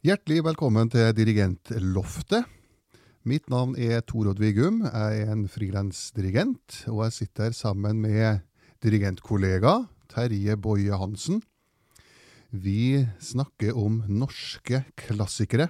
Hjertelig velkommen til Dirigentloftet. Mitt navn Tor Odd Vigum, jeg en frilansdirigent, og jeg sitter sammen med dirigentkollega Terje Boje Hansen. Vi snakker om norske klassikere.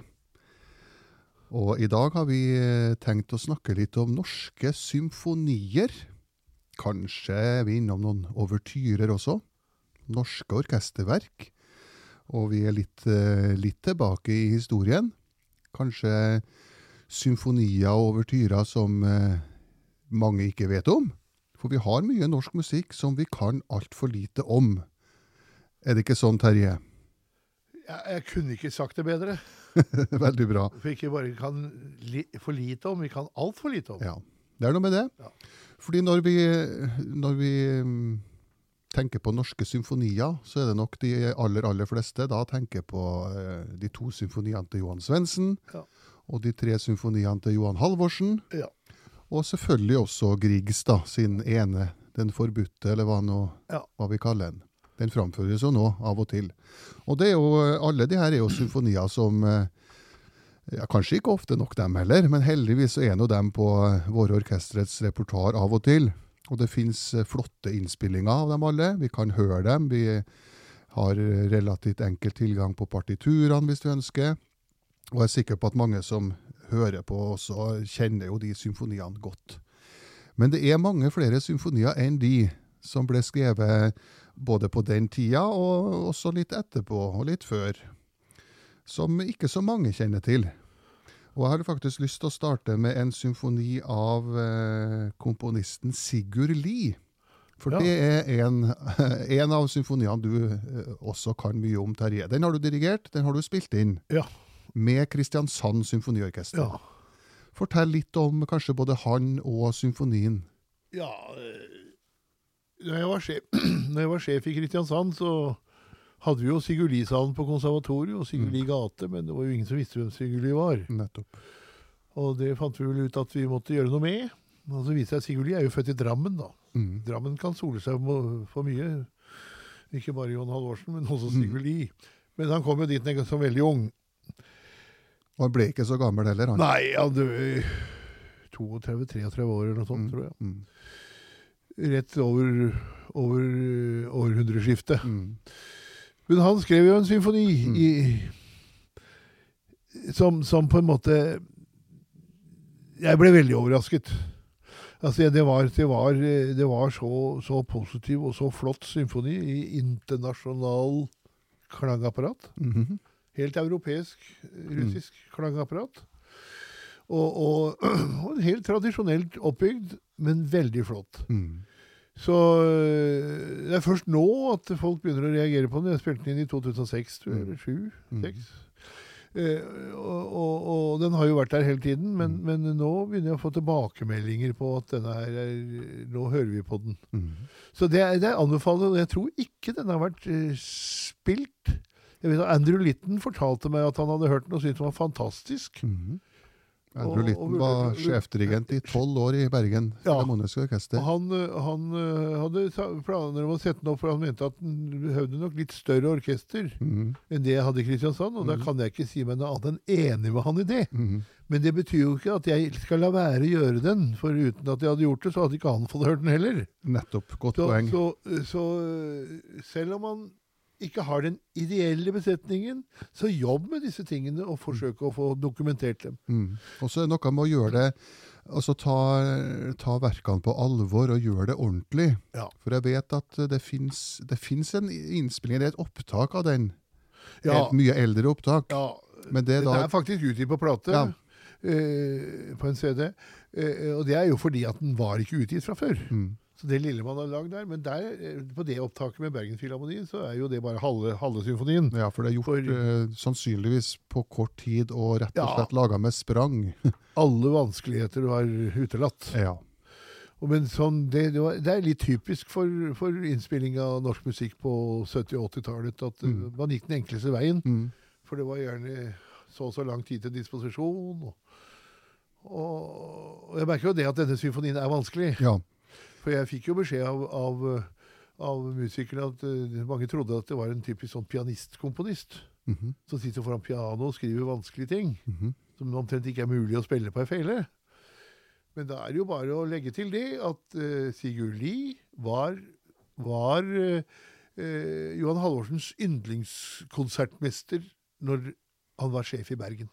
Og i dag har vi tenkt å snakke litt om norske symfonier. Kanskje vi innom noen overtyrer også. Norske orkesterverk. Og vi litt tilbake i historien. Kanskje symfonier og overtyrer som mange ikke vet om. For vi har mye norsk musikk som vi kan alt for lite om. Er det ikke sånn, Terje? Ja, jeg kunne ikke sagt det bedre. Veldig bra. For ikke bare kan for lite om, vi kan alt for lite om. Ja, det er noe med det. Ja. Fordi når vi tenker på norske symfonier, så er det nok de aller fleste da tenker på de 2 symfoniene til Johan Svendsen, ja. Og de 3 symfoniene til Johan Halvorsen, ja. Og selvfølgelig også Griegs da, sin ene, den forbudte, eller hva vi kaller den. Den framføres jo nå av og til. Og det er jo, alle de her er jo symfonier som, kanskje ikke ofte nok dem heller, men heldigvis er nå dem på våre orkestrets repertoar av og til. Og det finnes flotte innspillinger av dem alle. Vi kan høre dem. Vi har relativt enkel tilgang på partiturene hvis vi ønsker. Og jeg er sikker på at mange som hører på også kjenner jo de symfoniene godt. Men det er mange flere symfonier enn de som ble skrevet både på den tida og også litt etterpå og litt før, som ikke så mange kjenner til. Og jeg har faktisk lyst til å starte med en symfoni av komponisten Sigurd Lie. For det er en av symfoniene du også kan mye om, Terje. Den har du dirigert, den har du spilt inn. Ja. Med Kristiansand Symfoniorkester. Ja. Fortell litt om kanskje både han og symfonien. Ja, når jeg var sjef i Kristiansand, så hadde vi jo Sigurd Lie-salen på konservatoriet, og Sigurd Lie gate, men det var jo ingen som visste hvem Sigurd Lie var. Nettopp. Og det fant vi vel ut at vi måtte gjøre noe med. Og så viste jeg at Sigurd Lie er jo født i Drammen da. Drammen kan sole seg for mye. Ikke bare Johan Halvorsen, men også Sigurd Lie. Men han kom jo dit som veldig ung. Og han ble ikke så gammel heller, han? Nei, han døde 32-33 år eller noe sånt, tror jeg. Rett over århundreskiftet. Men han skrev jo en symfoni som på en måte jeg ble veldig overrasket. Altså, det var så positiv og så flott symfoni i internasjonal klangapparat. Helt europeisk, russisk klangapparat. Og en helt tradisjonelt oppbygd, men veldig flott. Så det er først nå at folk begynner å reagere på den. Jeg spilte den inn i 2006, eller 2007-2006. Og den har jo vært der hele tiden, men nå begynner jeg å få tilbakemeldinger på at denne her nå hører vi på den. Så det anbefaler, og jeg tror ikke den har vært spilt. Jeg vet at Andrew Litton fortalte meg at han hadde hørt den og syntes den var fantastisk. Andrew Litton var sjefdirigent i 12 år i Bergen Filharmoniske Orkester. Han hadde planer om å sette den opp, for han mente at den behøvde nok litt større orkester enn det jeg hadde i Kristiansand, og da kan jeg ikke si meg noe annet enn enig med han i det. Men det betyr jo ikke at jeg skal la være å gjøre den, for uten at jeg hadde gjort det, så hadde ikke han fått hørt den heller. Nettopp, godt poeng. Så selv om han ikke har den ideelle besetningen, så jobb med disse tingene og forsøke å få dokumentert dem. Og så er det noe med å gjøre det, altså ta verkene på alvor og gjøre det ordentlig. Ja. For jeg vet at det finnes en innspilling, det er et opptak av den. Et mye eldre opptak. Ja, men det er faktisk utgitt på plate, på en CD. Og det er jo fordi at den var ikke utgitt fra før. Så det lille man har lagd der, men på det opptaket med Bergen Filharmonien, så er jo det bare halve symfonien. Ja, for det er gjort sannsynligvis på kort tid og rett og slett laget med sprang. Alle vanskeligheter var utelatt. Ja. Men det er litt typisk for innspilling av norsk musikk på 70- og 80-tallet, at man gikk den enkleste veien, for det var gjerne så lang tid til disposisjon. Og jeg merker jo det at denne symfonien er vanskelig. Ja. For jeg fikk jo beskjed av musikerne at mange trodde at det var en typisk sånn pianistkomponist. som sitter foran piano og skriver vanskelige ting, som omtrent ikke er mulig å spille på en fele. Men da er det jo bare å legge til det at Sigurd Lie var Johan Halvorsens yndlingskonsertmester når han var sjef i Bergen.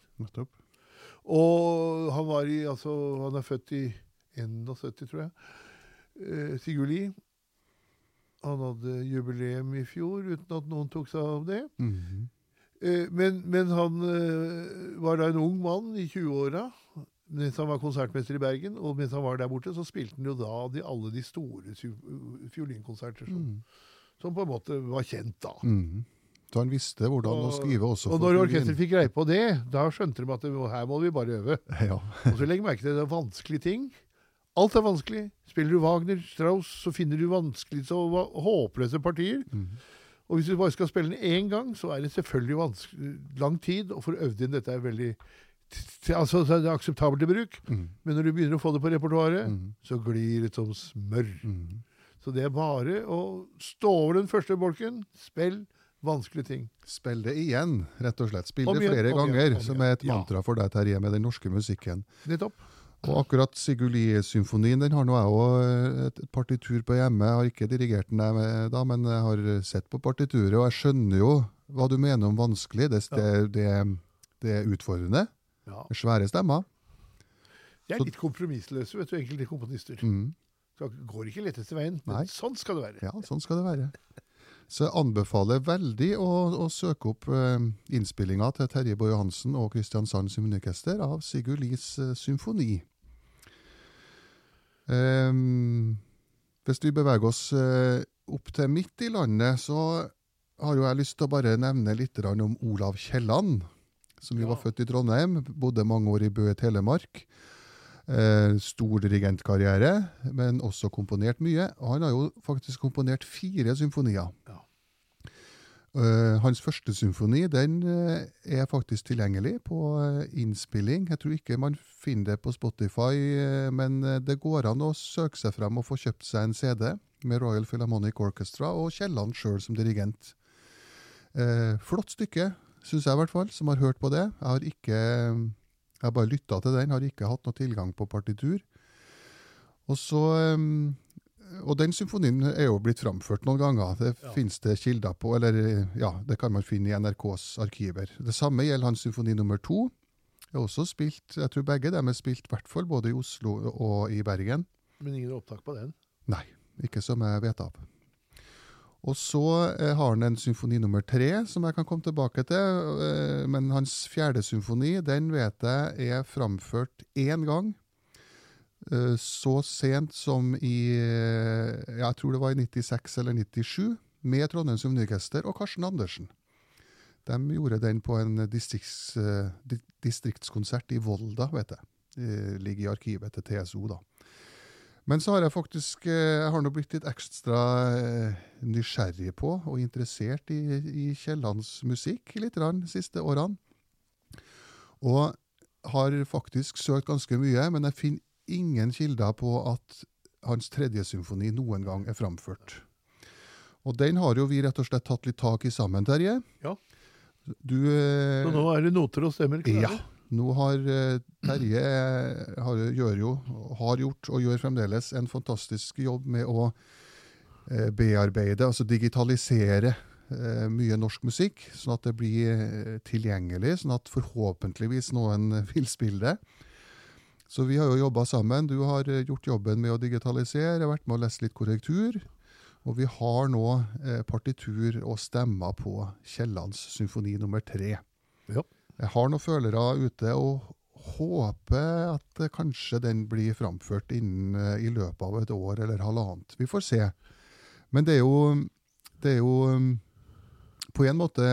Og han han er født i 71, tror jeg. Sigurd Lie. Han hadde jubileum i fjor, uten at noen tok seg av det. Men han var da en ung mann i 20-åra, mens han var konsertmester i Bergen, og mens han var der borte, så spilte han jo da alle de store fiolinkonserter som på en måte var kjent da. Så han visste hvordan å skrive også. Og når orkestret fikk greie på det, da skjønte de at her må vi bare øve. Ja. Og så legger merke til det vanskelige ting. Alt er vanskelig. Spiller du Wagner, Strauss, så finner du vanskelig, så håpløse partier. Og hvis du bare skal spille den en gang, så er det selvfølgelig lang tid, og for å øve inn dette er veldig så det er akseptabelt i bruk. Men når du begynner å få det på repertoaret, så glir det som smør. Så det er bare å stå over den første bolken, spill vanskelige ting. Spill det igjen, rett og slett. Spill det flere ganger, som er et mantra for deg, Terje, med den norske musikken. Nettopp. Og akkurat Sigurd Lie-symfonien, den har nå jeg også et partitur på hjemme. Jeg har ikke dirigert den da, men jeg har sett på partituret, og jeg skjønner jo hva du mener om vanskelig. Det er utfordrende. Ja. Det er svære stemmer. Det er litt kompromissløse, vet du, enkelte komponister. Så går ikke letteste veien, men sånn skal det være. Ja, sånn skal det være. Så jeg anbefaler veldig å søke opp innspillinger til Terje Boe Johansen og Kristiansand Symfoniorkester av Sigurd Lies symfoni. Hvis vi beveger oss opp til midt i landet, så har jo jeg lyst til å bare nevne litt om Olav Kielland, som jo var født i Trondheim, bodde mange år i Bø i Telemark. Stor dirigentkarriere, men også komponert mye. Og han har jo faktisk komponert 4 symfonier. Hans første symfoni, den er faktisk tilgjengelig på innspilling. Jeg tror ikke man finner det på Spotify, men det går an å søke seg frem og få kjøpt seg en CD med Royal Philharmonic Orchestra og Kielland selv som dirigent. Flott stykke, synes jeg i hvert fall, som har hørt på det. Jeg har bare lyttet til den, har ikke hatt noe tilgang på partitur. Og den symfonien er jo blitt framført noen ganger. Det finnes det kilder på, eller det kan man finne i NRKs arkiver. Det samme gjelder hans symfoni nummer 2. Det er også spilt, jeg tror begge dem er spilt i hvert fall både i Oslo og i Bergen. Men ingen opptak på den? Nei, ikke som jeg vet av. Og så har han en symfoni nummer 3, som jeg kan komme tilbake til, men hans 4. symfoni, den vet jeg er framført 1 gang, så sent som jeg tror det var i 96 eller 97, med Trondheim Symfoniorkester og Karsten Andersen. De gjorde den på en distriktskonsert i Volda, vet jeg. Det ligger i arkivet til TSO da. Men så har jeg har nå blitt litt ekstra nysgjerrig på og interessert i Kiellands musikk litt de siste årene. Og har faktisk søkt ganske mye, men jeg finner ingen kilder på at hans 3. symfoni noen gang er framført. Og den har jo vi rett og slett tatt litt tak i sammen, Terje. Ja. Så nå er det noter og stemmer klare? Ja. Nå har Terje har gjort og gjør fremdeles en fantastisk jobb med å bearbeide, altså digitalisere mye norsk musikk, sånn at det blir tilgjengelig, sånn at forhåpentligvis noen vil spille det. Så vi har jo jobbet sammen. Du har gjort jobben med å digitalisere, vært med å lese litt korrektur, og vi har nå partitur og stemmer på Kiellands symfoni nummer 3. Ja. Jeg har noen følere ute og håper at kanskje den blir framført i løpet av et år eller halvannet. Vi får se. Men det er jo på en måte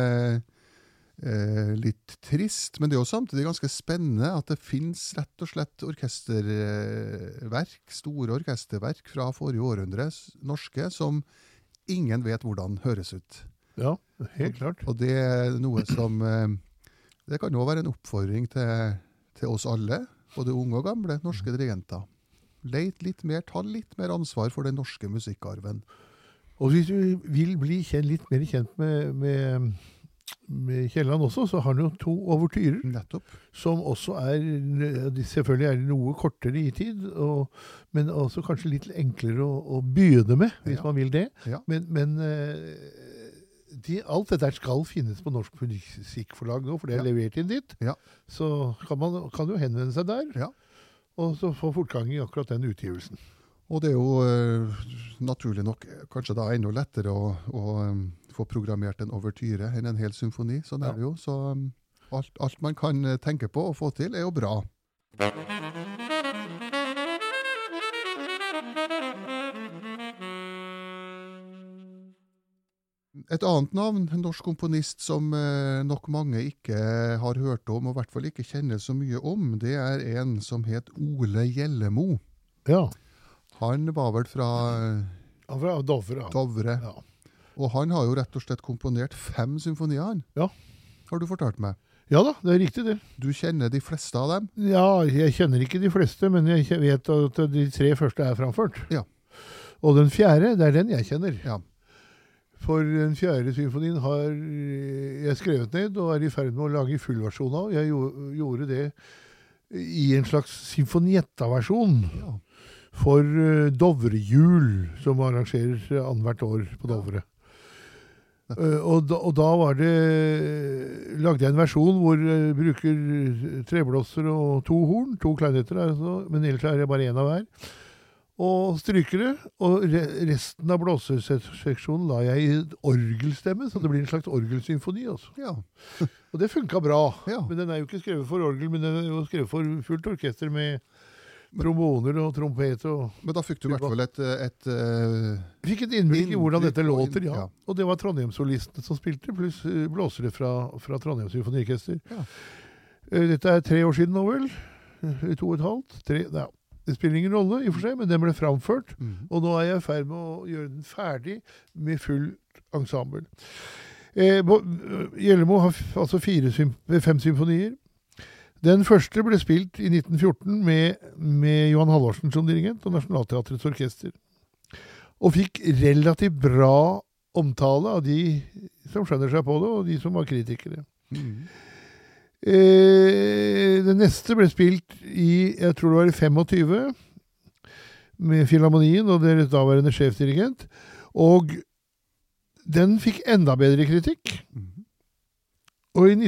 litt trist, men det er jo samtidig ganske spennende at det finnes rett og slett orkesterverk, store orkesterverk fra forrige århundre, norske, som ingen vet hvordan høres ut. Ja, helt klart. Og det er noe som det kan jo være en oppfordring til oss alle, både unge og gamle norske dirigenter. Ta litt mer ansvar for den norske musikkarven. Og hvis du vil bli litt mer kjent med med Kielland også, så har han jo 2 overtyrer, Nettopp. som også de selvfølgelig er noe kortere i tid, men også kanskje litt enklere å begynne med, hvis man vil det. Ja. Men alt dette skal finnes på Norsk Musikkforlag nå, for det er levert inn dit. Ja. Så kan du jo henvende seg der, Ja. og så få fortgang i akkurat den utgivelsen. Og det er jo naturlig nok kanskje da enda lettere å få programmert en overtyre enn en hel symfoni. Sånn er det jo. Så alt man kan tenke på og få til er jo bra. Et annet navn, en norsk komponist som nok mange ikke har hørt om, og i hvert fall ikke kjenner så mye om, det er en som het Ole Gjellemo. Ja. Han var vel fra Dovre. Dovre. Ja. Og han har jo rett og slett komponert 5 symfonier, han. Ja. Har du fortalt meg? Ja da, det er riktig det. Du kjenner de fleste av dem? Ja, jeg kjenner ikke de fleste, men jeg vet at de 3 første er framført. Ja. Og den 4., det er den jeg kjenner. Ja. For den 4. symfonien har jeg skrevet ned, og er i ferd med å lage fullversjon av. Jeg gjorde det i en slags symfonietta-versjon. Ja. For Dovrejul, som arrangerer annethvert år på Dovre. Og da lagde jeg en versjon hvor jeg bruker treblåser og 2 horn, 2 klarinetter, altså, men ellers er det bare 1 av hver. Og stryker det, og resten av blåseseksjonen la jeg i orgelstemme, så det blir en slags orgelsymfoni. Altså. Ja. Og det funket bra, Ja. men den er jo ikke skrevet for orgel, men den er jo skrevet for fullt orkester med tromboner og trompet. Men da fikk du i hvert fall et Fikk et innblikk i hvordan dette låter, ja. Ja. Og det var Trondheimssolistene som spilte, pluss blåsere fra Trondheims Symfoniorkester. Ja. Dette er 3 år siden nå vel, 2,5, 3, ja. Det spiller ingen rolle i og for seg, men den ble framført, og nå er jeg i ferd med å gjøre den ferdig med full ensemble. Gjellemo har altså 5 symfonier. Den første ble spilt i 1914 med Johan Halvorsen som dirigent og Nationaltheatrets orkester. Og fikk relativt bra omtale av de som skjønner seg på det, og de som var kritikere. Den neste ble spilt jeg tror det var i 25 med Filharmonien og deres daværende sjefsdirigent, og den fikk enda bedre kritikk. Og i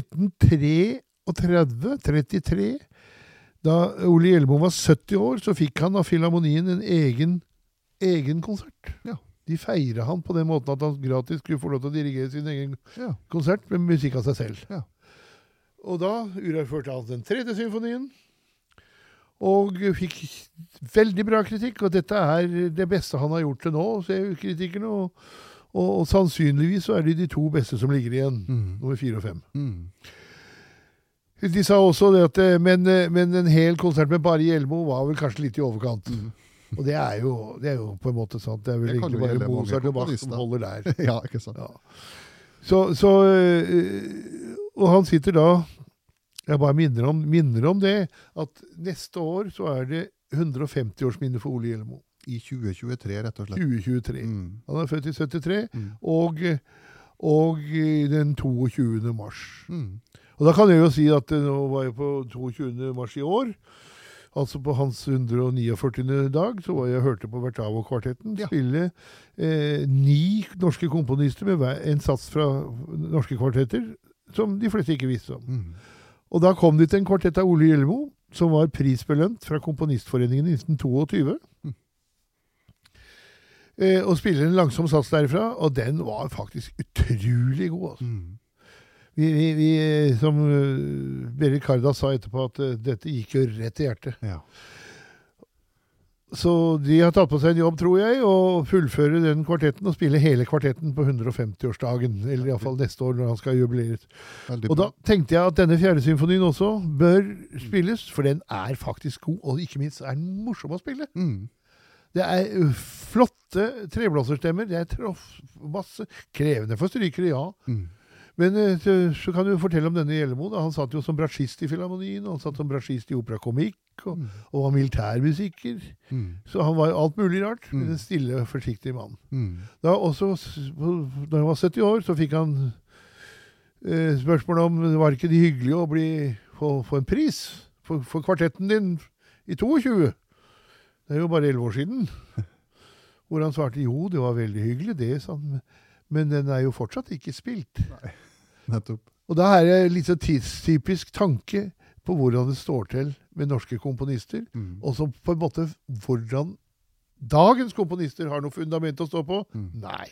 1933, da Ole Gjellemo var 70 år, så fikk han av Filharmonien en egen konsert. Ja. De feiret han på den måten at han gratis skulle få lov til å dirigere sin egen konsert med musikk av seg selv. Ja. Og da urførte han den 3. symfonien, og fikk veldig bra kritikk, og dette er det beste han har gjort til nå, ser kritikerne, og sannsynligvis så er det de 2 beste som ligger igjen, nummer 4 og 5. De sa også det at, men en hel konsert med bare Gjellemo var vel kanskje litt i overkant. Og det er jo på en måte sant, det er vel egentlig bare Mozart og Bach som holder der. Ja, ikke sant. Ja. Og han sitter da, jeg bare minner om det, at neste år så er det 150-årsminne for Ole Gjellemo. I 2023, rett og slett. 2023. Han er født i 73, og den 22. mars. Og da kan jeg jo si at nå var jeg på 22. mars i år, altså på hans 149. dag, så var jeg hørte på Vertavo-kvartetten spille 9 norske komponister med en sats fra norske kvartetter, som de fleste ikke visste om. Og da kom det til en kvartett av Ole Gjellemo, som var prisbelønt fra Komponistforeningen i 1922. Og spiller en langsom sats derfra, og den var faktisk utrolig god. Altså. Vi som Berit Kardas sa etterpå, at dette gikk jo rett i hjertet. Ja. Så de har tatt på seg en jobb, tror jeg, å fullføre den kvartetten og spille hele kvartetten på 150-årsdagen, eller i hvert fall neste år når han skal jubileres. Og da tenkte jeg at denne 4. symfonien også bør spilles, for den er faktisk god, og ikke minst er den morsom å spille. Det er flotte treblåserstemmer, det er masse krevende for strykere, ja. Men så kan du fortelle om denne Gjellemo. Han satt jo som bratsjist i Filharmonien, og han satt som bratsjist i Opera Comique, og var militærmusiker. Så han var alt mulig rart, men en stille, forsiktig mann. Da han var 70 år, så fikk han Spørsmålet om var ikke det hyggelig å få en pris for kvartetten din i 22? Det er jo bare 11 år siden. Hvor han svarte, jo, det var veldig hyggelig det, sånn. Men den er jo fortsatt ikke spilt. Nei, nettopp. Og da er det litt så tidstypisk tanke på hvordan det står til med norske komponister, og så på en måte hvordan dagens komponister har noe fundament å stå på. Nei.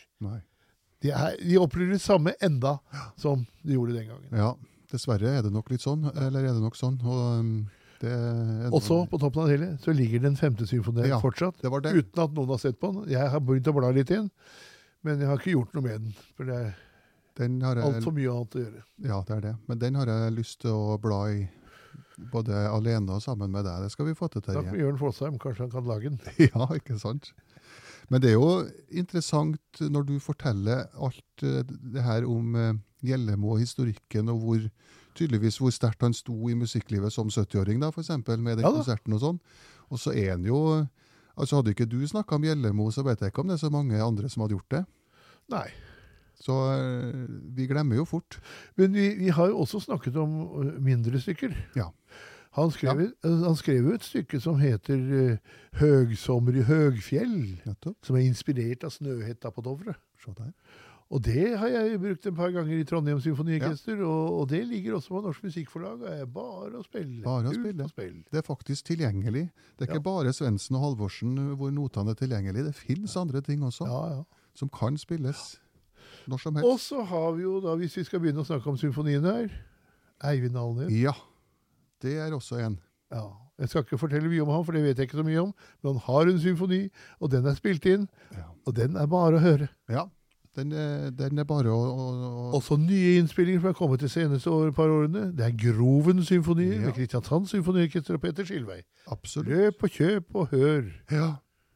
De opplever det samme enda som de gjorde den gangen. Ja, dessverre er det nok litt sånn, eller er det nok sånn, og og så, på toppen av det hele, så ligger den 5. symfonien fortsatt, det var det. Uten at noen har sett på den. Jeg har begynt å bla litt inn, men jeg har ikke gjort noe med den, for det er alt for mye annet å gjøre. Ja, det er det. Men den har jeg lyst til å bla i, både alene og sammen med deg. Det skal vi få til, Terje. Takk med Jørn Fossheim, kanskje han kan lage den. Ja, ikke sant? Men det er jo interessant når du forteller alt det her om Gjellemo og historikken, og hvor sterkt han sto i musikklivet som 70-åring, da, for eksempel, med den konserten og sånn. Og så er han jo, altså hadde ikke du snakket om Gjellemo, så vet jeg ikke om det er så mange andre som hadde gjort det. Nei. Så vi glemmer jo fort. Men vi har jo også snakket om mindre stykker. Ja. Han skrev jo et stykke som heter Høgsommer i Høgfjell, som er inspirert av Snøhetta på Dovre. Se der. Og det har jeg brukt et par ganger i Trondheim Symfoniorkester, og det ligger også på Norsk Musikkforlag, og er bare å spille. Bare å spille. Det er faktisk tilgjengelig. Det er ikke bare Svendsen og Halvorsen hvor notene er tilgjengelig. Det finnes andre ting også, som kan spilles når som helst. Og så har vi jo da, hvis vi skal begynne å snakke om symfonien her, Eivind Alnes. Ja, det er også en. Ja, jeg skal ikke fortelle mye om han, for det vet jeg ikke så mye om, men han har en symfoni, og den er spilt inn, og den er bare å høre. Ja. Den er bare å... Også nye innspillinger som har kommet de seneste par årene. Det er Groven symfoni med Kristiansand Symfoniorkester og Peter Skilvei. Absolutt. Løp og kjøp og hør. Ja.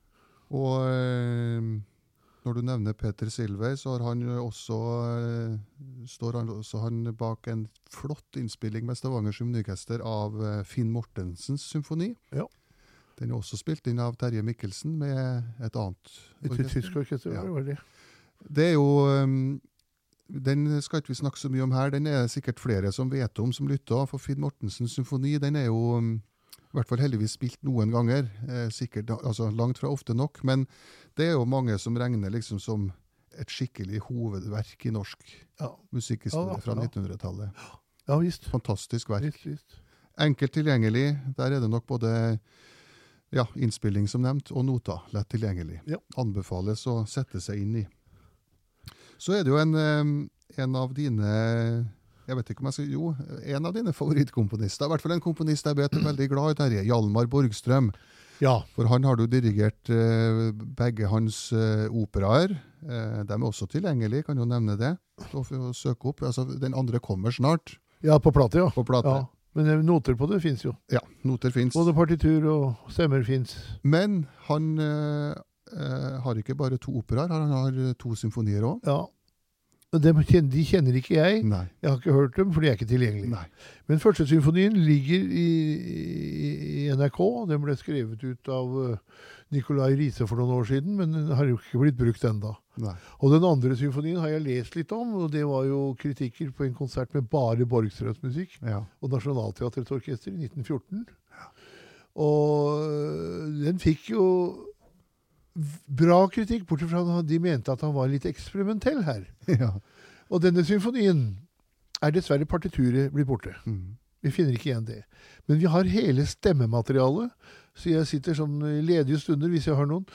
Og når du nevner Peter Skilvei, så har han også, står han bak en flott innspilling med Stavanger Symfoniorkester av Finn Mortensens symfoni. Ja. Den er også spilt inn av Terje Mikkelsen med et annet orkester. Et tysk orkester, var det? Det er jo, den skal ikke vi snakke så mye om her, den er sikkert flere som vet om, som lytter, for Finn Mortensens symfoni, den er jo i hvert fall heldigvis spilt noen ganger, sikkert, altså langt fra ofte nok, men det er jo mange som regner liksom som et skikkelig hovedverk i norsk musikkhistorie fra 1900-tallet. Ja, visst. Fantastisk verk. Visst. Enkelt tilgjengelig, der er det nok både innspilling som nevnt, og noter lett tilgjengelig. Ja. Anbefales å sette seg inn i. Så er det jo en av dine, jeg vet ikke om jeg skal, en av dine favorittkomponister, i hvert fall en komponist jeg vet er veldig glad i, Terje, Hjalmar Borgstrøm. Ja. For han har du dirigert begge hans operaer. De er også tilgjengelige, kan jo nevne det, og søke opp. Altså, den andre kommer snart. Ja, på plate, På plate. Ja. Men noter på det finnes jo. Ja, noter finnes. Både partitur og stemmer finnes. Men han har ikke bare 2 operaer, han har 2 symfonier også. Ja, de kjenner ikke jeg. Nei. Jeg har ikke hørt dem, for de er ikke tilgjengelige. Nei. Men første symfonien ligger i NRK. Den ble skrevet ut av Nikolai Riise for noen år siden, men den har jo ikke blitt brukt enda. Nei. Og den andre symfonien har jeg lest litt om, og det var jo kritikker på en konsert med bare Borgstrøms musikk, og Nationaltheatrets orkester i 1914. Ja. Og den fikk jo bra kritikk, bortsett fra at de mente at han var litt eksperimentell her. Ja. Og denne symfonien er dessverre partituret blitt borte. Vi finner ikke igjen det. Men vi har hele stemmematerialet, så jeg sitter sånn i ledige stunder, hvis jeg har noen,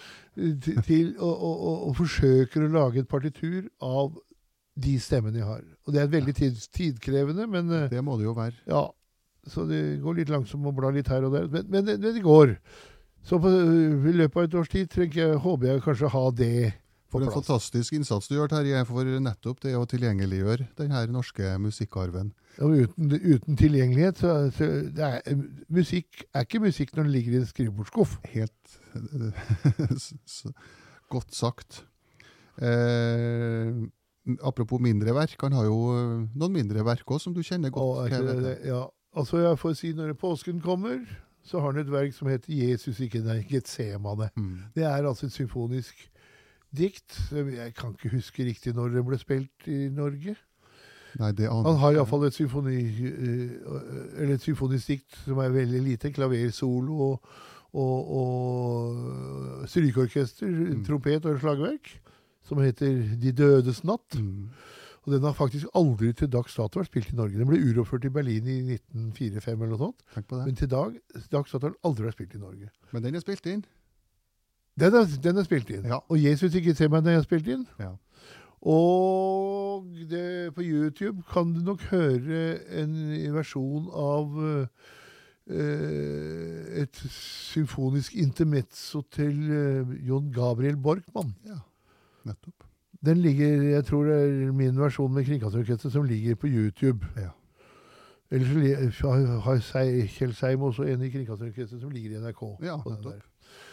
og forsøker å lage et partitur av de stemmene jeg har. Og det er veldig tidkrevende, men... Det må det jo være. Ja, så det går litt langsomt å bla litt her og der, men det går. Så i løpet av et års tid håper jeg kanskje ha det på plass. For en fantastisk innsats du gjør, Terje, for nettopp det å tilgjengeliggjøre denne norske musikkarven. Ja, uten tilgjengelighet, musikk er ikke musikk når den ligger i en skrivebordsskuff. Helt godt sagt. Apropos mindre verk, han har jo noen mindre verk også, som du kjenner godt. Ja, altså jeg får si når påsken kommer, så har han et verk som heter Jesus ikke nei, Getsemane. Det er altså et symfonisk dikt. Jeg kan ikke huske riktig når det ble spilt i Norge. Nei, det aner Han har i jeg hvert fall et symfonistikt som er veldig lite, klaversolo og strykeorkester, trompet og slagverk, som heter De Dødes Natt. Og den har faktisk aldri til dags dato vært spilt i Norge. Den ble uroppført i Berlin i 1945 eller noe sånt. Tenk på det. Men til dags dato har den aldri vært spilt i Norge. Men den er spilt inn. Den er spilt inn. Ja. Og Jesus ikke se meg når jeg har spilt inn. Ja. Og på YouTube kan du nok høre en versjon av et symfonisk intermezzo til Jon Gabriel Borkmann. Ja, nettopp. Den ligger, jeg tror det er min versjon med Kringkastingsorkestret som ligger på YouTube. Ja. Ellers så har Kjell Seim også en i Kringkastingsorkestret som ligger i NRK. Ja, på den nettopp. der.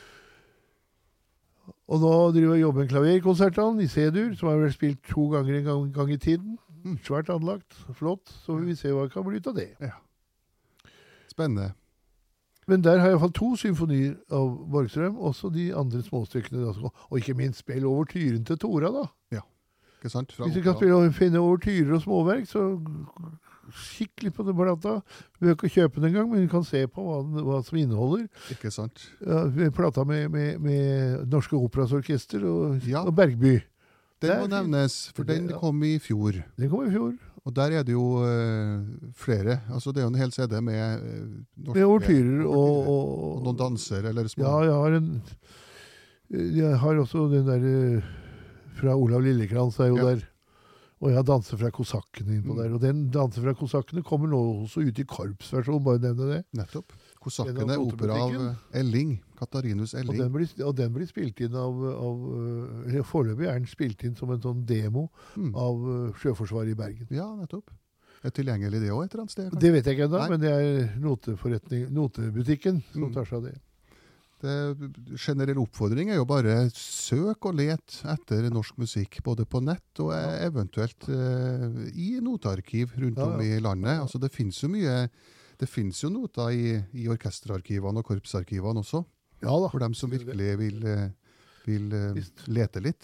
Og nå driver jeg og jobber med klaverkonsertene i C-dur, som har vært spilt 2 ganger en gang i tiden. Svært anlagt, flott, så vi vil se hva det kan bli ut av det. Ja. Spennende. Men der har jeg i hvert fall 2 symfonier av Borgstrøm, også de andre småstykkene. Og ikke minst spill over tyren til Tora, da. Ja, ikke sant? Fra Hvis du kan finne over tyrer og småverk, så kikk litt på den plata. Du behøver ikke kjøpe den engang, men du kan se på hva som inneholder. Ikke sant? Ja, plata med Norske Operas Orkester og Bergby. Den må nevnes, for den kom i fjor. Den kom i fjor. Og der er det jo flere. Altså det er jo en hel CD med norske... Med overtyrer og noen danser eller små. Ja, jeg har også den der fra Olav Lillekrans er jo der. Og jeg har danser fra kosakkene innpå der. Og den danser fra kosakkene kommer nå også ut i korpsversjon, bare nevne det. Nettopp. Kosakkene, opera av Elling. Katarinus Elling. Og den blir spilt inn foreløpig er den spilt inn som en sånn demo av Sjøforsvaret i Bergen. Ja, nettopp. Er tilgjengelig det også et eller annet sted? Kanskje? Det vet jeg ikke ennå, men det er notebutikken som tar seg av det. Generell oppfordring er jo bare søk og let etter norsk musikk, både på nett og eventuelt i notearkiv rundt om i landet. Altså det finnes jo mye, det finnes jo noter i orkesterarkivene og korpsarkivene også, for dem som virkelig vil lete litt.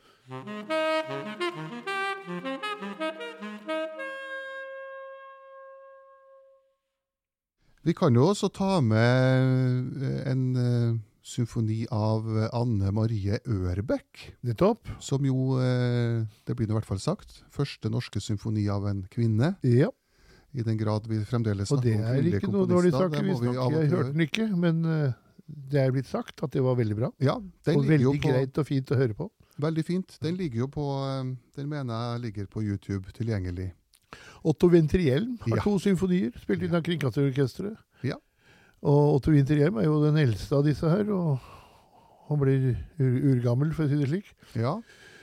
Vi kan jo også ta med en symfoni av Anne Marie Ørbæk. Nettopp. Som jo, det blir i hvert fall sagt, første norske symfoni av en kvinne. Ja. I den grad vi fremdeles snakker om kvinnelige komponister. Og det er ikke noe dårlig sagt, jeg hørte den ikke, men det er blitt sagt at det var veldig bra. Ja, den og veldig greit og fint å høre på. Veldig fint. Den ligger jo på, den mener jeg ligger på YouTube tilgjengelig. Otto Winter-Hjelm har 2 symfonier, spilt inn av Kringkastingsorkestret. Ja. Og Otto Winter-Hjelm er jo den eldste av disse her, og han blir urgammel, for å si det slik. Ja.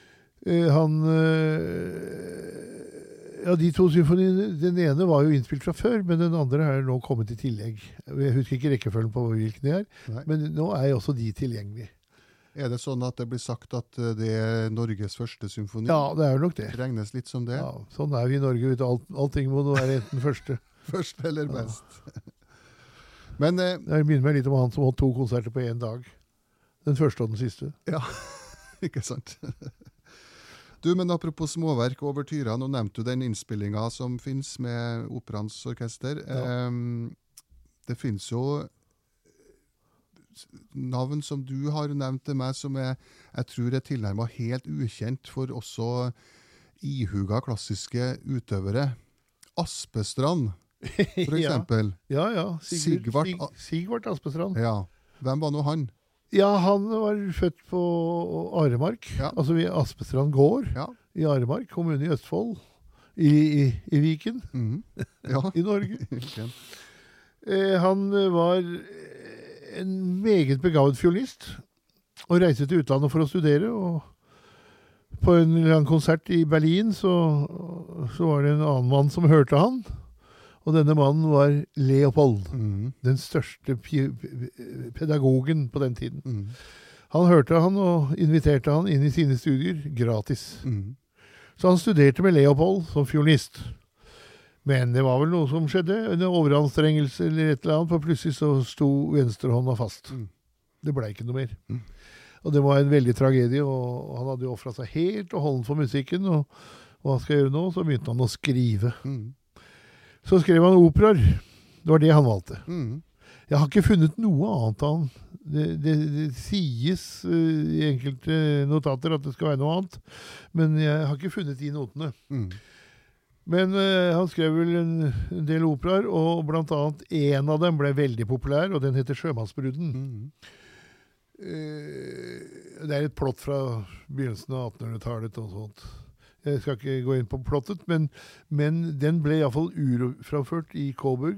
De 2 symfoniene, den ene var jo innspilt fra før, men den andre er nå kommet i tillegg. Jeg husker ikke rekkefølgen på hvilken det er, men nå er også de tilgjengelige. Er det sånn at det blir sagt at det er Norges første symfoni? Ja, det er jo nok det. Det regnes litt som det? Ja, sånn er vi i Norge. Allting må være enten første. Første eller best. Men jeg minner meg litt om han som holdt 2 konserter på en dag. Den første og den siste. Ja, ikke sant. Du, men apropos småverk og overtyrer, nå nevnte du den innspillingen som finnes med Operaens orkester. Ja. Det finnes jo navn som du har nevnt til meg, som jeg tror er tilnærmet helt ukjent for også ihuga klassiske utøvere. Aspestrand, for eksempel. Ja. Sigvart Aspestrand. Ja. Hvem var nå han? Ja, han var født på Aremark, altså ved Aspestrand gård i Aremark, kommune i Østfold, i Viken, i Norge. Han var en meget begavet fiolinist, og reiste til utlandet for å studere, og på en lang konsert i Berlin så var det en annen mann som hørte han, og denne mannen var Leopold, den største pedagogen på den tiden. Han hørte han og inviterte han inn i sine studier gratis. Så han studerte med Leopold som fiolinist. Men det var vel noe som skjedde, en overanstrengelse eller et eller annet, for plutselig så sto venstrehånda fast. Det ble ikke noe mer. Og det var en veldig tragedie, og han hadde jo offret seg helt og holdt for musikken, hva skal jeg gjøre nå? Så begynte han å skrive. Så skrev han operaer. Det var det han valgte. Jeg har ikke funnet noe annet av han. Det sies i enkelte notater at det skal være noe annet, men jeg har ikke funnet de notene. Men han skrev vel en del operaer, og blant annet en av dem ble veldig populær, og den heter Sjømannsbruden. Det er et plott fra begynnelsen av 1800-tallet og sånt. Jeg skal ikke gå inn på plottet, men den ble i hvert fall urframført i Coburg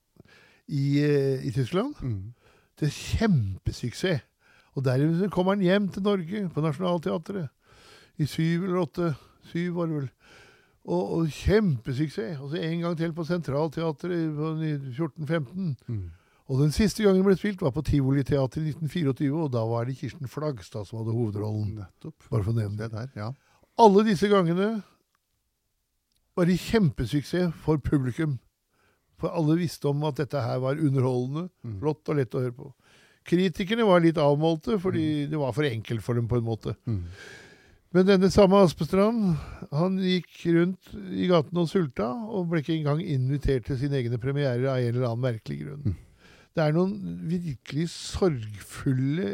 i Tyskland. Det er kjempesuksess. Og der kom han hjem til Norge, på Nationaltheatret. I 7 eller 8. 7 var det vel. Og kjempesuksess. Og så en gang til på Centralteatret på 14-15. Og den siste gangen ble spilt var på Tivoli Teater i 1924, og da var det Kirsten Flagstad som hadde hovedrollen. Nettopp. Bare for å nevne det der, ja. Alle disse gangene var det kjempesuksess for publikum. For alle visste om at dette her var underholdende, flott og lett å høre på. Kritikerne var litt avmålte, fordi det var for enkelt for dem på en måte. Men denne samme Aspestrand, han gikk rundt i gaten og sulta, og ble ikke engang invitert til sine egne premierer av en eller annen merkelig grunn. Det er noen virkelig sorgfulle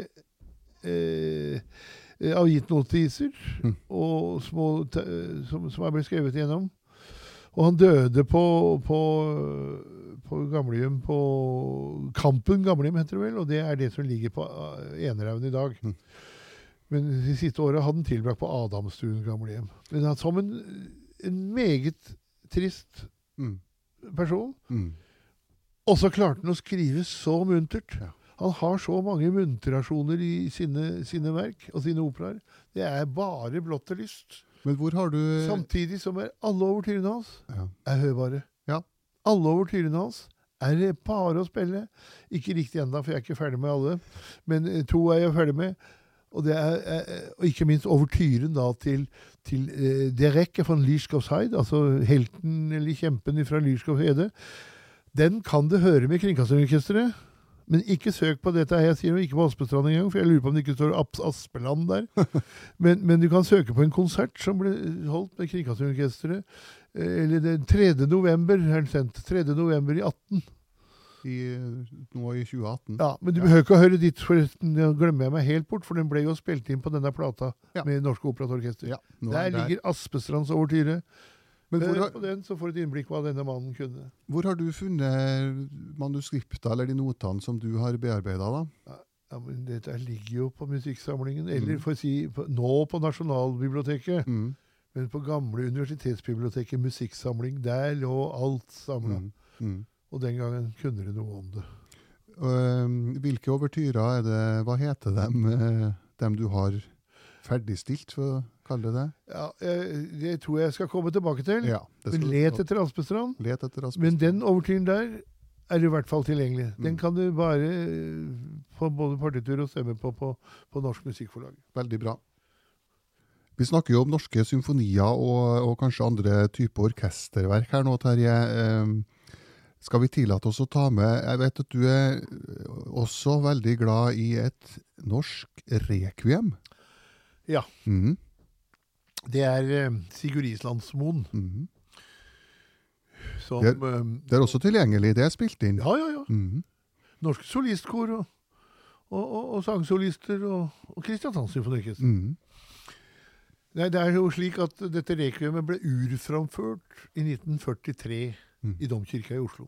avgitt-notiser og små som er blitt skrevet igjennom. Og han døde på gamlehjem, på Kampen gamlehjem heter det vel, og det er det som ligger på Enerhaugen i dag. Men de siste årene hadde han tilbrakt på Adamstuen gamlehjem. Men han som en meget trist person. Og så klarte han å skrive så muntert. Han har så mange munterasjoner i sine verk og sine operaer. Det er bare blått og lyst. Men hvor har du... Samtidig som alle overtyrene hans er hørbare. Ja. Alle overtyrene hans er bare å spille. Ikke riktig enda, for jeg er ikke ferdig med alle. Men 2 er jeg ferdig med. Og det og ikke minst overtyren da til Derek fra Lieskovs Heid, altså helten eller kjempen fra Lieskovs Hede. Den kan du høre med Kringkastingsorkestret. Men ikke søk på dette jeg sier, og ikke på Aspestrand engang, for jeg lurer på om det ikke står Aspeland der. Men du kan søke på en konsert som ble holdt med Kringkastingsorkestret, eller den 3. november, er den sendt, 3. november i 18. Nå i 2018. Ja, men du behøver ikke å høre ditt, forresten, det glemmer jeg meg helt bort, for den ble jo spilt inn på denne plata med Norske Operatorkester. Ja, der ligger Aspestrands overtyre. Men hør på den, så får du et innblikk hva denne mannen kunne. Hvor har du funnet manuskripter eller de notene som du har bearbeidet da? Ja, men dette ligger jo på musikksamlingen, eller for å si, nå på Nasjonalbiblioteket, men på gamle universitetsbiblioteket, musikksamling, der lå alt samlet. Og den gangen kunne det noe om det. Hvilke overtyrer er det, hva heter dem du har ferdigstilt, for å kalle det det? Ja, det tror jeg skal komme tilbake til. Ja, men let etter Aspestrand. Let etter Aspestrand. Men den overtyren der er i hvert fall tilgjengelig. Den kan du bare få både partitur og stemme på Norsk Musikkforlag. Veldig bra. Vi snakker jo om norske symfonier og kanskje andre typer orkesterverk her nå, Terje. Skal vi tillate oss å ta med, jeg vet at du er også veldig glad i et norsk requiem. Ja. Det er Sigurd Islandsmoen. Det er også tilgjengelig, det er spilt inn. Ja. Norsk solistkor og sangsolister og Kristiansand Symfoniorkester. Nei, det er jo slik at dette requiemet ble urframført i 1943 i Domkirka i Oslo.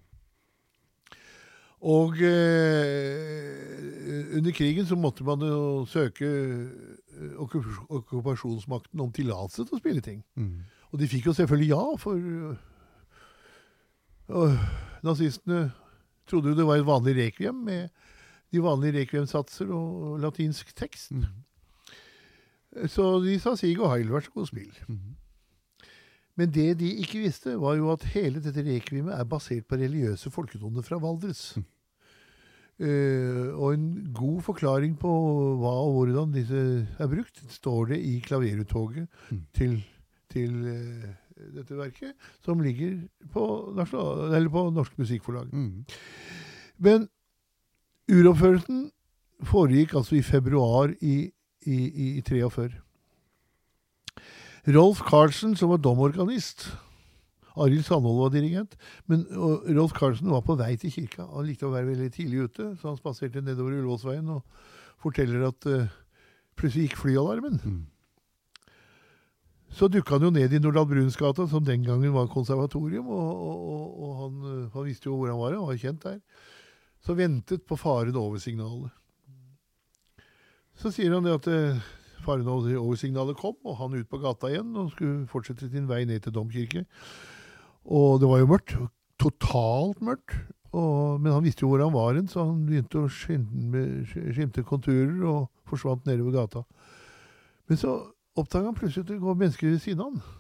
Og under krigen så måtte man jo søke okkupasjonsmakten om tillatelse til å spille ting. Og de fikk jo selvfølgelig ja, for nazistene trodde jo det var et vanlig requiem med de vanlige requiemsatser og latinsk tekst. Så de sa sig og heil, vær så god, spill. Men det de ikke visste var jo at hele dette requiemet er basert på religiøse folketoner fra Valdres. Og en god forklaring på hva og hvordan disse er brukt, står det i klaveruttoget til dette verket, som ligger på Norsk Musikkforlag. Men uroppførelsen foregikk altså i februar i 43. Rolf Karlsen, som var domorganist. Arild Sandvold var dirigent. Men Rolf Karlsen var på vei til kirka. Han likte å være veldig tidlig ute, så han spaserte nedover Ullevålsveien og forteller at plutselig gikk flyalarmen. Så dukket han jo ned i Nordahl Bruns gata, som den gangen var konservatorium, og han visste jo hvor han var kjent der. Så ventet på faren over signalet. Så sier han det at faren over signalet kom, og han ut på gata igjen, og skulle fortsette sin vei ned til Domkirke. Og det var jo mørkt, totalt mørkt, men han visste jo hvor han var, så han begynte å skimte konturer og forsvant nede ved gata. Men så oppdaget han plutselig at det går mennesker ved siden av han.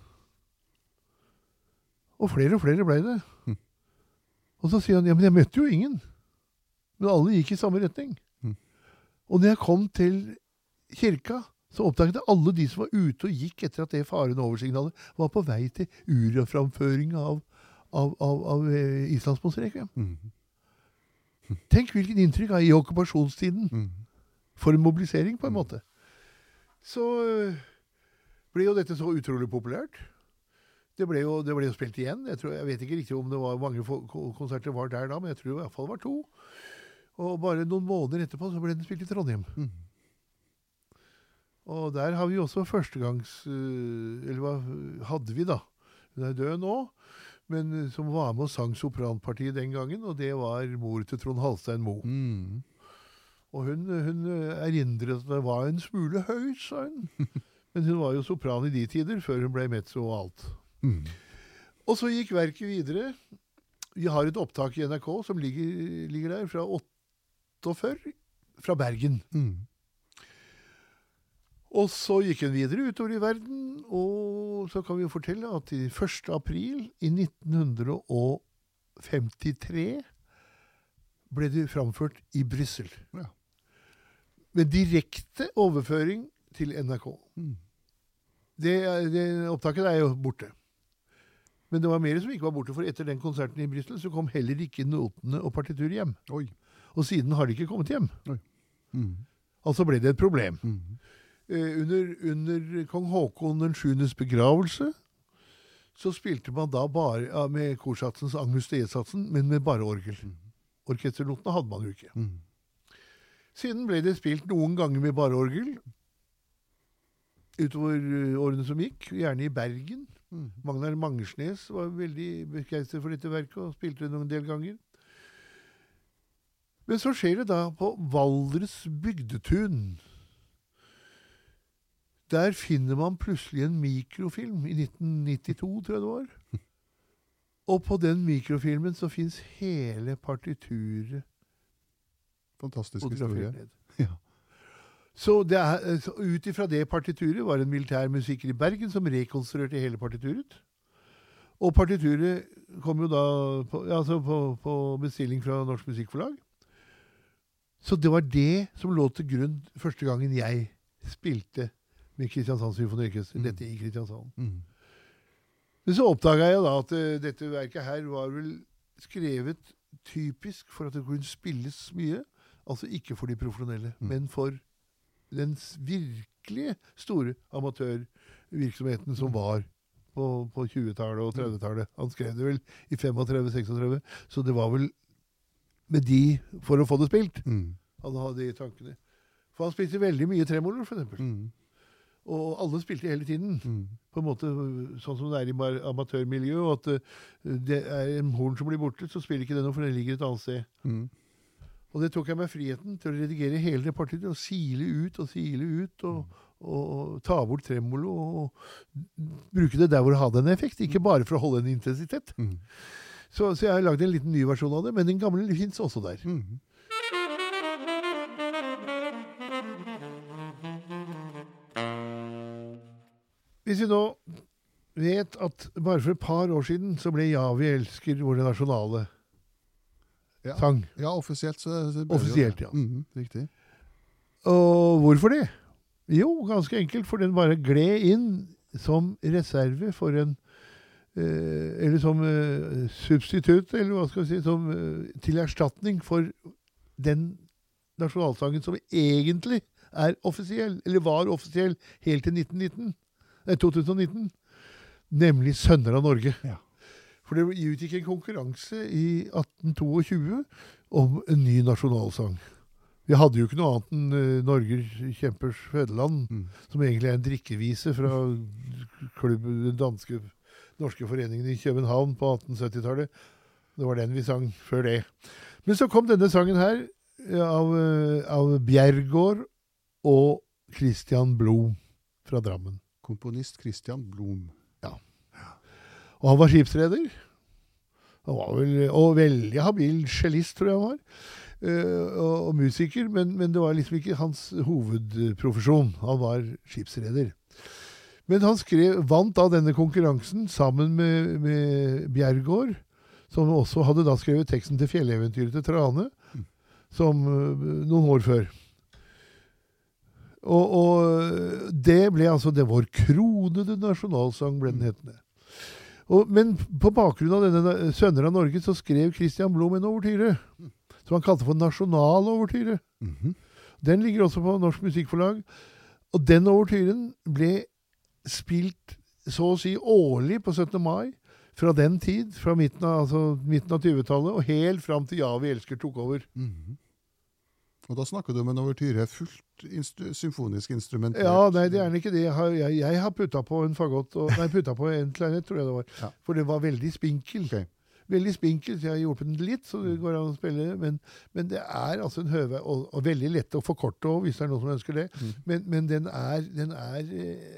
Og flere ble det. Og så sier han, ja, men jeg møtte jo ingen. Men alle gikk i samme retning. Og når jeg kom til kirka, så oppdaget jeg alle de som var ute og gikk etter at det faren oversignalet var på vei til uraframføring av Islandsmålsrekviem. Tenk hvilken inntrykk i okkupasjonstiden. For en mobilisering på en måte. Så ble jo dette så utrolig populært. Det ble jo spilt igjen. Jeg vet ikke riktig om det var mange konserter var der da, men jeg tror det i hvert fall var 2. Og bare noen måneder etterpå så ble den spilt i Trondheim. Og der har vi også eller hva hadde vi da? Hun er død nå, men som var med og sang sopranpartiet den gangen, og det var mor til Trond Halstein Moe. Og hun erindret at det var en smule høyt, sa hun. Men hun var jo sopran i de tider, før hun ble mezzo og alt. Og så gikk verket videre. Vi har et opptak i NRK som ligger der fra 48, fra Bergen. Og så gikk hun videre utover i verden, og så kan vi jo fortelle at i 1. april i 1953 ble det framført i Bryssel. Ja. Med direkte overføring til NRK. Det opptaket er jo borte. Men det var mer som ikke var borte, for etter den konserten i Bryssel så kom heller ikke notene og partituret hjem. Oi. Og siden har de ikke kommet hjem. Oi. Altså ble det et problem. Under kong Håkon den 7. begravelse så spilte man da bare med korsatsens Agnus Dei-satsen, men med bare orgel. Orkesternotene hadde man jo ikke. Siden ble det spilt noen ganger med bare orgel utover årene som gikk, gjerne i Bergen. Magnar Mangersnes var veldig begeistret for dette verket og spilte det noen del ganger. Men så skjer det da på Valdres bygdetun. Der finner man plutselig en mikrofilm i 1992, tror jeg det var. Og på den mikrofilmen så finnes hele partituret. Fantastisk historie. Ja. Så ut ifra det partituret var en militær musiker i Bergen som rekonstruerte hele partituret. Og partituret kom jo da på bestilling fra Norsk Musikkforlag. Så det var det som lå til grunn første gangen jeg spilte med Kristiansand Symfoniorkester. Dette i Kristiansand. Men så oppdaget jeg da at dette verket her var vel skrevet typisk for at det kunne spilles mye. Altså ikke for de profesjonelle, men for den virkelig store amatørvirksomheten som var på 20-tallet og 30-tallet. Han skrev det vel i 35-36, så det var vel med de for å få det spilt. Han hadde de tankene. For han spilte veldig mye tremoloer, for eksempel. Og alle spilte hele tiden. På en måte sånn som det er i amatørmiljø, og at det er en horn som blir borte, så spiller ikke det noe, for det ligger et annet sted. Og det tok jeg meg friheten til å redigere hele det partiet, og sile ut, og ta bort tremolo, og bruke det der hvor det hadde en effekt, ikke bare for å holde en intensitet. Så jeg har laget en liten ny versjon av det, men den gamle finnes også der. Hvis vi nå vet at bare for et par år siden så ble Ja, vi elsker våre nasjonale sang. Ja, offisielt så offisielt, ja. Riktig. Og hvorfor det? Jo, ganske enkelt, for den bare gled inn som reserve for en eller som substitutt, eller hva skal vi si, til erstatning for den nasjonalsangen som egentlig er offisiell, eller var offisiell helt til 1919. 2019. Nemlig Sønner av Norge. Ja. For det utgikk en konkurranse i 1822 om en ny nasjonalsang. Vi hadde jo ikke noe annet enn Norges kjempers fødeland, som egentlig er en drikkevise fra den norske foreningen i København på 1870-tallet. Det var den vi sang før det. Men så kom denne sangen her av Bjerregaard og Christian Blom fra Drammen. Komponist Christian Blom. Ja. Og han var skipsreder. Han var vel, og veldig habil cellist, tror jeg han var. Og musiker, men det var liksom ikke hans hovedprofesjon. Han var skipsreder. Men han vant da denne konkurransen sammen med Bjerregaard, som også hadde da skrevet teksten til Fjelleventyret til Trane, som noen år før. Og det ble altså det vår kronede nasjonalsang, ble den hetende. Men på bakgrunn av denne Sønner av Norge så skrev Christian Blom en overtyre, som han kalte for Nasjonalovertyre. Den ligger også på Norsk Musikkforlag. Og den overtyren ble spilt så å si årlig på 17. mai, fra den tid, fra midten av 20-tallet, og helt fram til Ja, vi elsker tok over. Og da snakker du om en overtyre fullt symfonisk instrument. Ja, nei, det er ikke det. Jeg har puttet på en fagott, puttet på en klarinet, tror jeg det var. Ja. For det var veldig spinkel. Okay. Veldig spinkel, så jeg har hjulpet den litt, så det går an å spille. Men det er altså en høve, og veldig lett å forkorte også, hvis det er noen som ønsker det. Men den er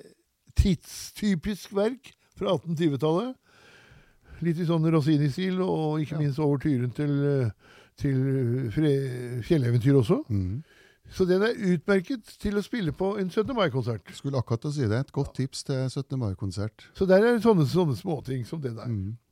tidstypisk verk fra 1820-tallet. Litt i sånn Rossini-stil, og ikke minst overtyren til Fjelleventyr også. Så den er utmerket til å spille på en 17. mai-konsert. Skulle akkurat å si det. Et godt tips til 17. mai-konsert. Så der er sånne småting som det der.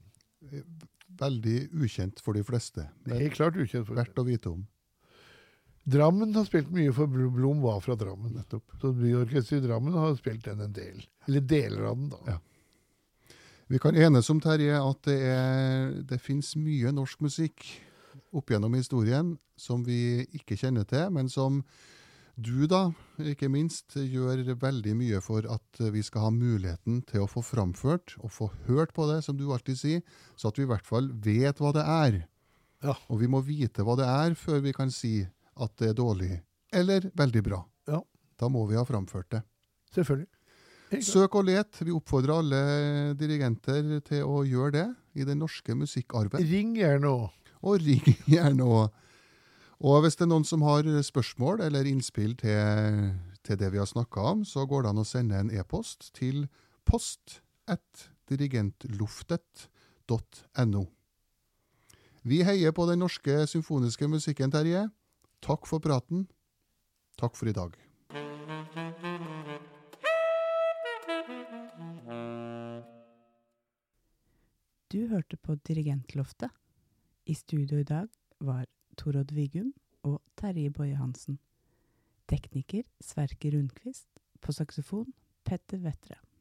Veldig ukjent for de fleste. Helt klart ukjent for verdt å vite om. Drammen har spilt mye, for Blom var fra Drammen. Nettopp. Så Byorkesteret i Drammen har spilt den en del. Eller deler av den da. Ja. Vi kan enes om, Terje, at det finnes mye norsk musikk opp gjennom historien som vi ikke kjenner til, men som du da, ikke minst, gjør veldig mye for at vi skal ha muligheten til å få framført og få hørt på det, som du alltid sier, så at vi i hvert fall vet hva det er. Ja. Og vi må vite hva det er før vi kan si at det er dårlig, eller veldig bra. Ja. Da må vi ha framført det. Selvfølgelig. Søk og let. Vi oppfordrer alle dirigenter til å gjøre det i den norske musikkarven. Ring gjerne også. Og ring gjerne også. Og hvis det er noen som har spørsmål eller innspill til det vi har snakket om, så går det an å sende en e-post til post@dirigentloftet.no. Vi heier på den norske symfoniske musikken, Terje. Takk for praten. Takk for i dag. Du hørte på Dirigentloftet. I studio i dag var Torod Vigum og Terje Boje Hansen. Tekniker Sverker Rundqvist. På saksofon Petter Vettre.